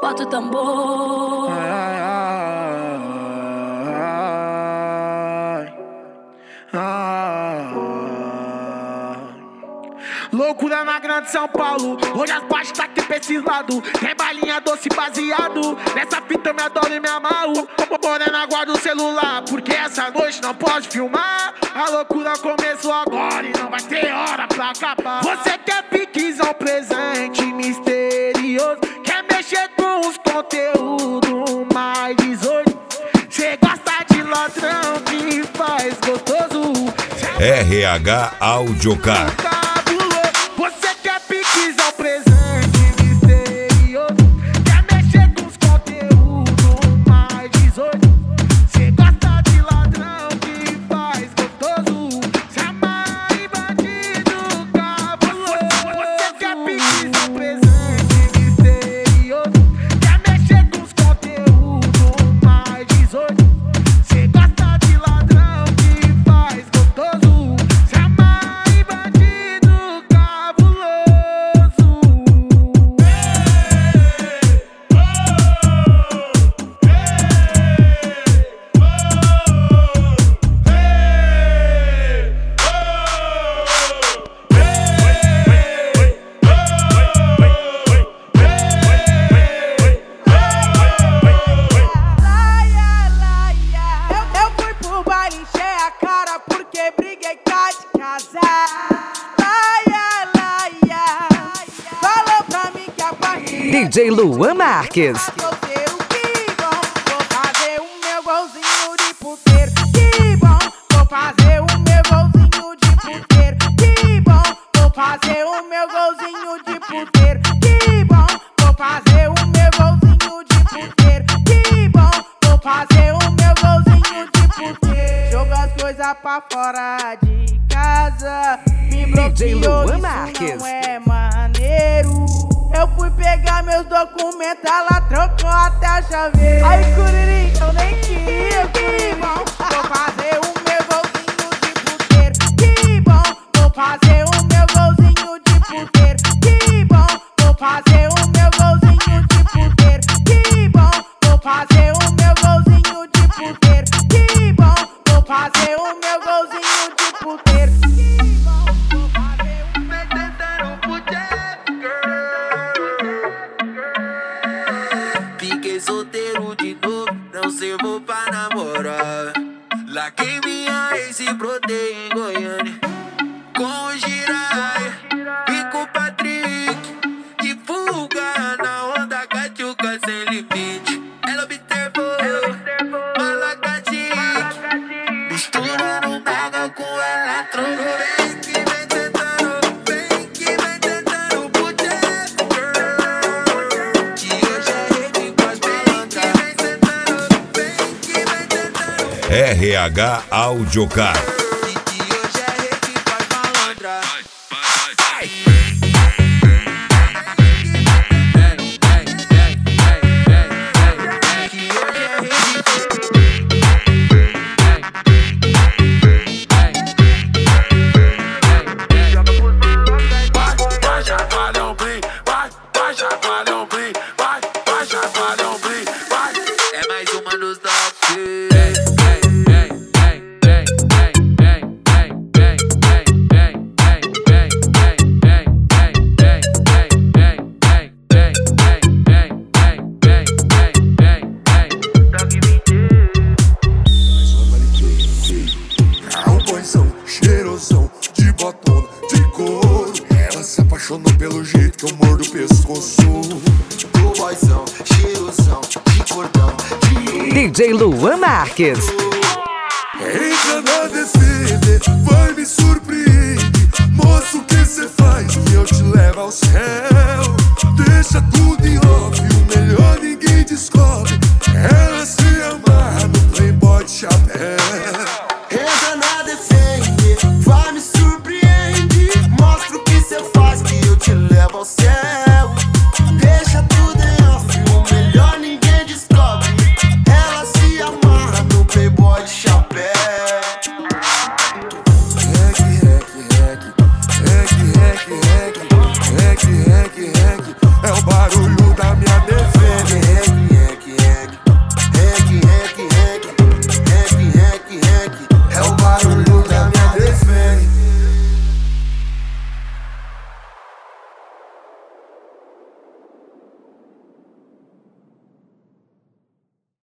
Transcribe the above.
bota o tambor. Loucura na grande São Paulo, hoje as baixas tá aqui pra esses lados. Tem balinha doce baseado, nessa fita eu me adoro e me amarro. Morena, aguarda o celular, porque essa noite não pode filmar. A loucura começou agora e não vai ter hora pra acabar. Você quer piquezão, presente misterioso, quer mexer com os conteúdos mais 18. Cê gosta de ladrão que faz gostoso. RH Audiocar. Você quer piquezão, presente misterioso, quer mexer com os conteúdos mais 18. Cê gosta de ladrão que faz gostoso, se amarra em bandido cabuloso. Você quer piquezão, presente misterioso, quer mexer com os conteúdos mais 18. Cê gosta de ladrão que faz gostoso, se amarra em bandido cabuloso. Eu fui pro baile, encher a cara porque briguei cá de casar. Falou pra mim que a partir DJ Luan Marques. solteiro, que bom. Vou fazer o meu golzinho de puteiro. Que bom, vou fazer o meu golzinho de puteiro. Que bom, vou fazer o meu golzinho de puteiro. Que bom, vou fazer o meu golzinho de puteiro. Que bom, vou fazer o meu golzinho de puteiro. Joga as coisas pra fora de casa. Me DJ bloqueou, Luan isso Marques. não é maneiro. Eu fui pegar meus documentos, ela trocou até a chaveira. Aí, Curirim, eu nem queria, que bom. Vou fazer o meu golzinho de puteiro. Que bom, vou fazer o meu golzinho de puteiro. Que bom, vou fazer o meu golzinho de puteiro. Que bom, vou fazer o meu golzinho de puteiro. Que bom, vou fazer o meu golzinho de puteiro. Que bom, vou fazer o meu Fiquei solteiro de novo, não servo pra namorar. Larguei minha ex e brotei em Goiânia com o Jiraya e com o Patrick. De fuga na onda, Catiuca sem limite. Ela observou, malacatique, misturando mega com eletrônico. Vem que vem tentando, vem que vem tentando, puteiro, girl. Que hoje é rede com as malandras. Vem que vem tentando, vem que vem tentando. RH Audiocar. E que hoje é rede com as malandras. Vai chacoalhão, blim, vai chacoalhão, blim, vai chacoalhão, blim, vai. É mais uma nos top. É um boizão, cheirosão, de batom, de couro. Ela se apaixonou pelo jeito que eu mordo o pescoço. Do boizão, cheirosão, de cordão, de DJ Luan Marques. Entra na DCD, vai me surpreender. Moço, o que cê faz que eu te levo ao céu? Deixa tudo em off, o melhor ninguém descobre. Ela se